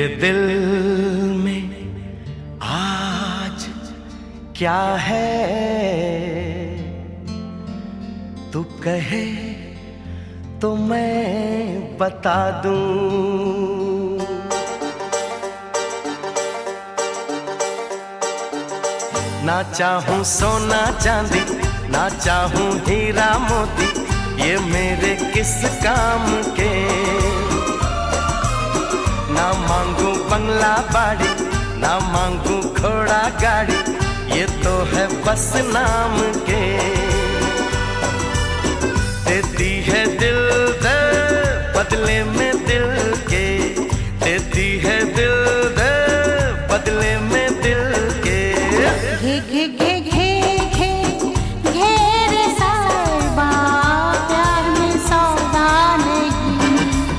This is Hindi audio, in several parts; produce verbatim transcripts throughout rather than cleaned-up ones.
मेरे दिल में आज क्या है, तू कहे तो मैं बता दूं। ना चाहूं सोना चांदी, ना चाहूं हीरा मोती, ये मेरे किस काम के। ना मांगू बंगला बाड़ी, ना मांगू घोड़ा गाड़ी, ये तो है बस नाम के। देती है दिल दे बदले में दिल के, देती है दिल दे बदले में दिल के। घे घे घे घे घे घेरे साहिबा, प्यार में सौदा नहीं।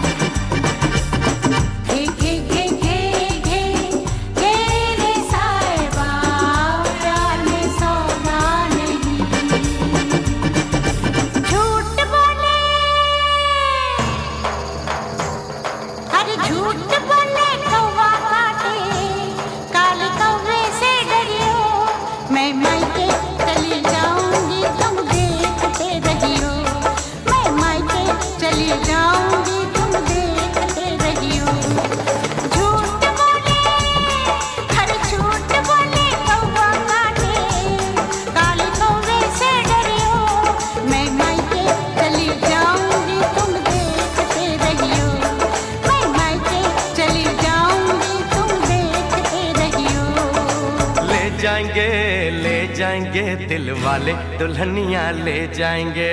घे घे घे घे घे घेरे साहिबा, प्यार में सौदा नहीं। झूठ बोले, अरे झूठ बोले कौवा काटे, काले कौवे से डरियो। मैं मायके चली जाऊंगी, तुम देखते रहियो। मैं मायके चली जाऊंगी, तुम देखते रहियो। झूठ बोले, हर झूठ बोले कौवा काटे, काले कौवे से डरियो। मैं मायके चली जाऊंगी, तुम देखते रहियो। मैं मायके चली जाऊंगी, तुम देखते रहियो। ले जाएंगे ले जाएंगे दिल वाले, दुल्हनिया ले जाएंगे।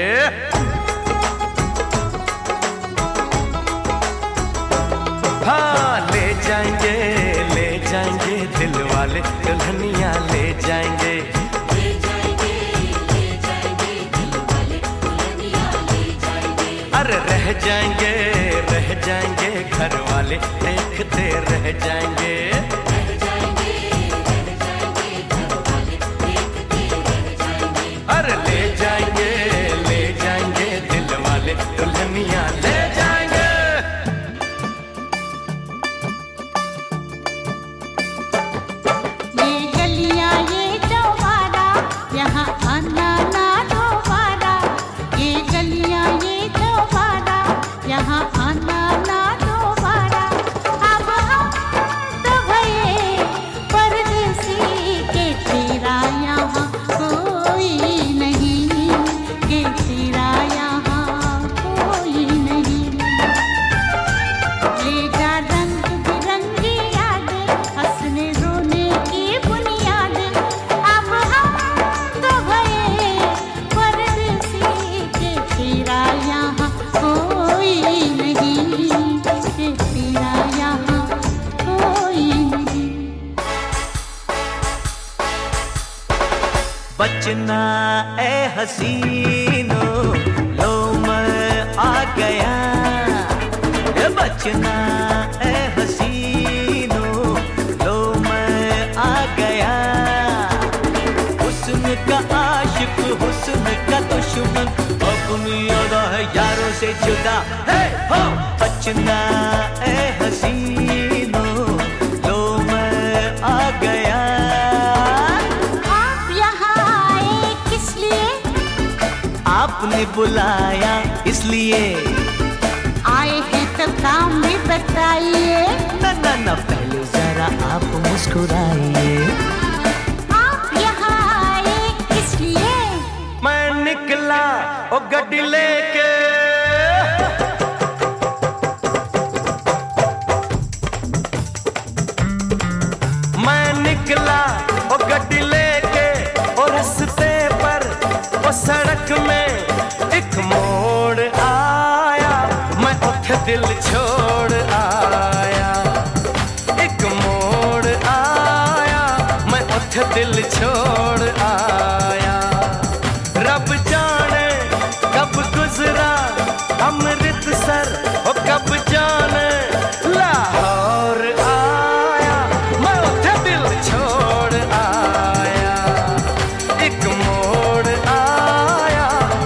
हाँ ले जाएंगे ले जाएंगे दिल वाले, दुल्हनिया ले जाएंगे। ले जाएंगे ले जाएंगे दिल वाले, दुल्हनिया ले जाएंगे। अरे रह जाएंगे रह जाएंगे घर वाले, देखते रह जाएंगे। रह जाएंगे रह जाएंगे घर वाले, देखते रह जाएंगे। अरे ले जाएंगे ले जाएंगे दिल वाले, दुल्हनिया ले जाएंगे। ये गलियां ये चौबारा, यहाँ आना ना दोबारा। ये गलियां ये चौबारा, यहाँ आना ना दोबारा। अब हम तो भये परदेसी के, तेरा यहाँ कोई नहीं, के तेरा यहाँ कोई नहीं। ले जा रंग बिरंगी यादें, हंसने रोने की बुनियादें। अब हम तो भये परदेसी के, तेरा यहाँ कोई नहीं, के तेरा यहाँ कोई नहीं। बचना ए हसीनो, लो मैं आ गया। ए बचना ए हसीनो, लो मैं आ गया। हुस्न का आशिक हुस्न का दुश्मन, अपनी अदा है यारों से जुदा। हे हो बचना ए हसीनो, लो मैं आ गया। आप यहाँ आए किस लिए? आपने बुलाया इसलिए। आए हैं तो काम भी बताइए। ना ना ना पहले जरा आप मुस्कुराइए। आप यहाँ आए किस लिए? मैं निकला ओ गड्डी लेके, मैं निकला ओ गड्डी लेके। ओ रास्ते पर ओ सड़क में एक मोड़ आया, मैं उठ दिल छोड़ आया। एक मोड़ आया, मैं उठ दिल छोड़ आया। रब जाने कब गुजरा अमृतसर, ओ कब जाने लाहौर आया, मैं उठ दिल छोड़ आया। एक मोड़ आया,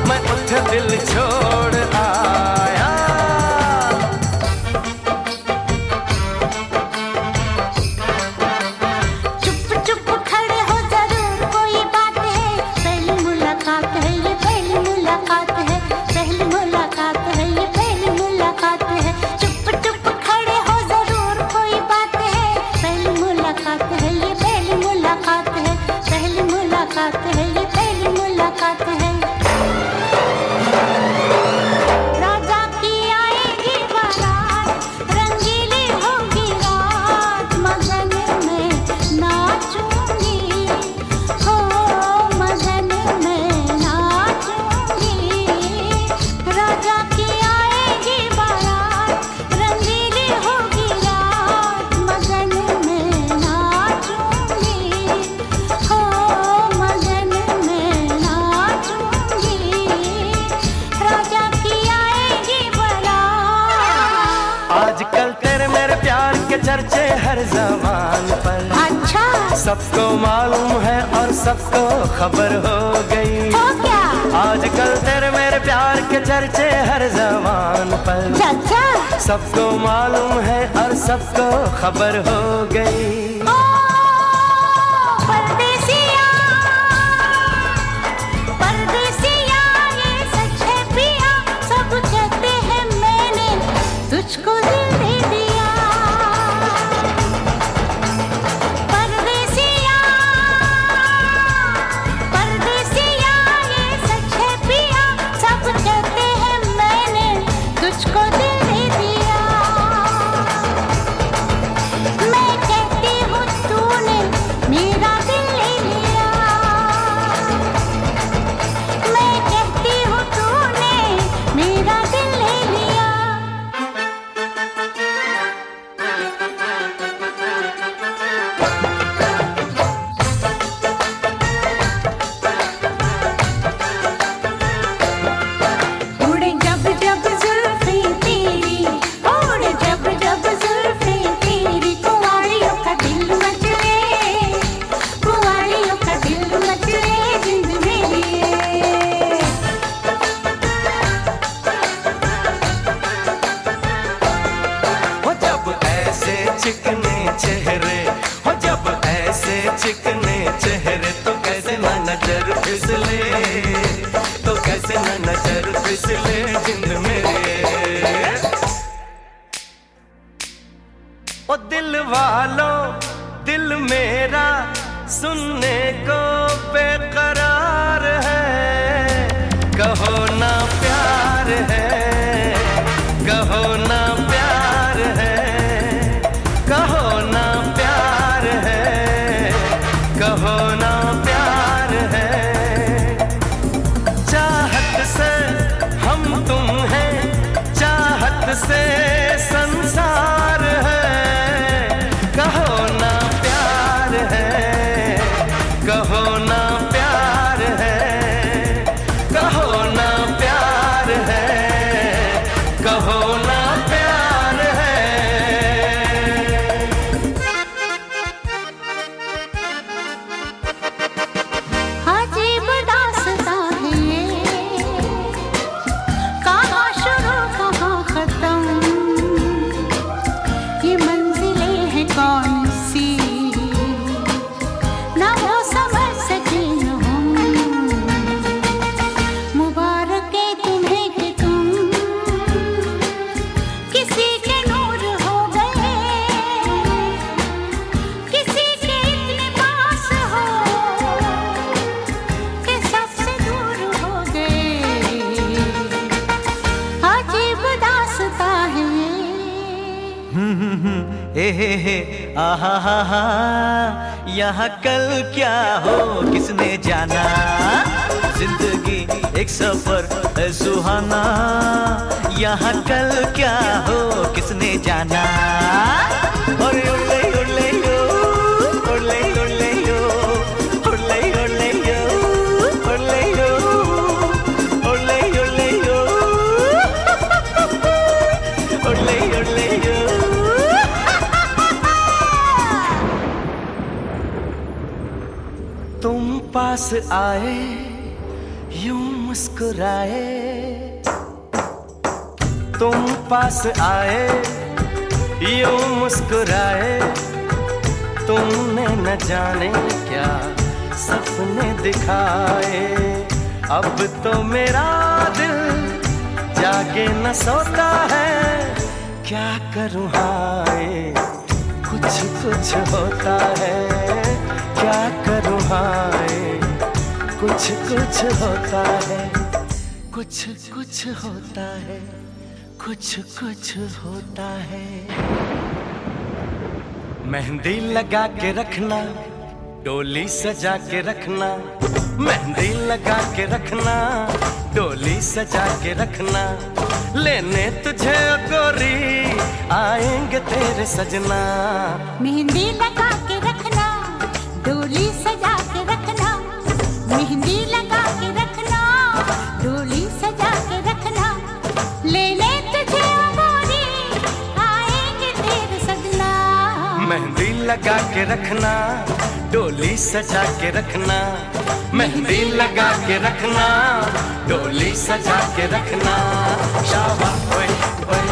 हर जबान पर। अच्छा सबको मालूम है और सबको खबर हो गई। तो क्या? आजकल तेरे मेरे प्यार के चर्चे हर जबान पर। चाचा सबको मालूम है और सबको खबर हो गई। ओ परदेसिया परदेसिया ये सच है पिया, सब कहते हैं मैंने तुझको दिल दे दिया। परदेसिया परदेसिया ये सच है पिया, सब कहते हैं मैंने तुझको दिल दे दिया। मैं कहती हूँ तूने मेरा दिल ले लिया। मैं कहती हूँ तूने मेरा दिल ले लिया। उड़े जब जब जुल्फें तेरी, उड़े जब जब जुल्फें तेरी, कुंवारियों का दिल मचले, कुंवारियों का दिल मचले जिंद मेरी। हो जब ऐसे चिकने चेहरे, हो जब ऐसे चिकने चेहरे, तो कैसे ना नजर फिसले, तो कैसे ना नजर फिसले जिंद मेरे। ओ दिल वालों दिल मेरा सुनने को बेकरार है। कहो ना प्यार है, कहो ना प्यार है, कहो ना प्यार है, कहो ना प्यार है। चाहत से हम तुम हैं, चाहत से संसार है। कहो ना प्यार है, कहो ना प्यार है, कहो ना प्यार है, कहो ना प्यार है। अजीब दास्तां है ये, कहाँ शुरू कहाँ खत्म, ये मंजिलें हैं कौन सी, ना वो समझ सके न हम। मुबारक है तुम्हें कि तुम किसी के नूर हो गए, किसी के इतने पास हो कि सबसे दूर हो गए। अजीब दास्तां है ये। हे हे हे आहा हा हा, यहाँ कल क्या हो किसने जाना। जिंदगी एक सफर है सुहाना, यहाँ कल क्या हो किसने जाना। और उड़ले उड़ले यो, उड़ले उड़ले यो, उड़ले उड़ले यो, उड़ले यो, उड़ले उड़ले यो, उड़ले उड़ले यो। तुम पास आए यूं मुस्कुराए, तुम पास आए यूं मुस्कुराए। तुमने न जाने क्या सपने दिखाए। अब तो मेरा दिल जागे न सोता है, क्या करूँ हाय कुछ कुछ होता है। क्या करूँ हाय कुछ कुछ होता है, कुछ कुछ होता है, कुछ कुछ होता है। मेहंदी लगा के रखना, डोली सजा के रखना, मेहंदी लगा के रखना, डोली सजा के रखना। लेने तुझे ओ गोरी आएंगे तेरे सजना। मेहंदी लगा के रखना, डोली सजा के रखना, मेहंदी लगा के रखना, डोली सजा के रखना। लेने तुझे ओ गोरी आएंगे तेरे सजना। मेहंदी लगा के रखना, डोली सजा के रखना, मेहंदी लगा के रखना, डोली सजा के रखना। शाबाश ओए ओए